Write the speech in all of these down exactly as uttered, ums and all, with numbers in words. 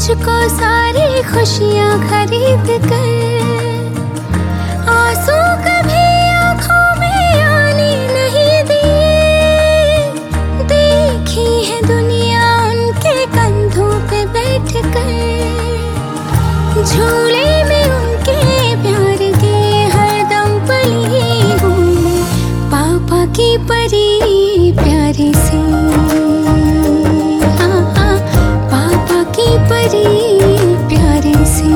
मुझको सारी खुशियाँ खरीद कर, आंसू कभी आँखों में आने नहीं दिए। देखी है दुनिया उनके कंधों पे बैठ कर, झूले में उनके प्यार के हरदम पली हूँ। पापा की परी प्यारी सी, हाँ हाँ पापा की परी प्यारी सी,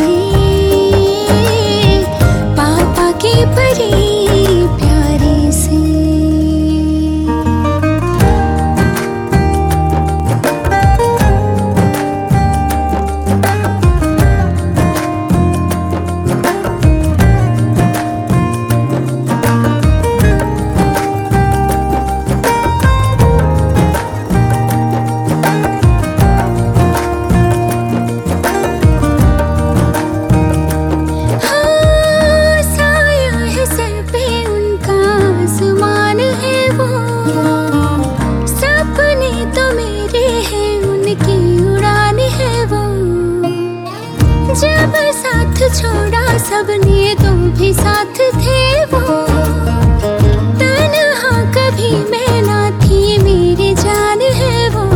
पापा की परी प्यारी सी। जब साथ छोड़ा सबने तुम भी साथ थे वो, तन्हा कभी मैं ना थी मेरी जान है वो।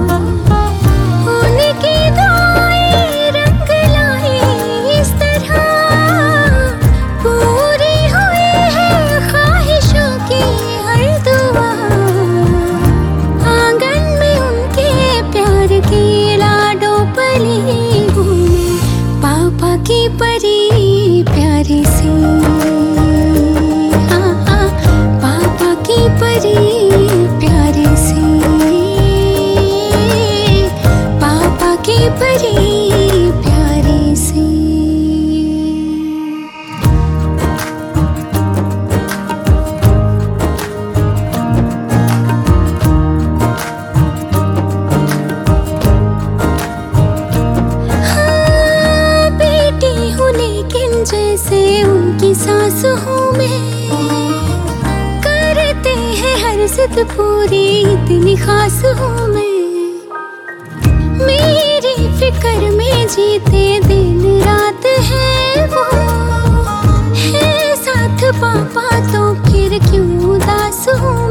उनकी दुआएं रंग लाई इस तरह, पूरी हुई है ख्वाहिशों की हर दुआ। आंगन में उनके प्यार की लाडो पली हूँ। पापा की परी प्यारी सी, हाँ हाँ पापा की परी प्यारी सी, पापा की परी प्यारी सी। जैसे उनकी सास हूँ मैं, करते हैं हर जिद पूरी इतनी खास हूँ मैं। मेरी फिक्र में जीते दिन रात है वो, है साथ पापा तो फिर क्यों उदास हूँ।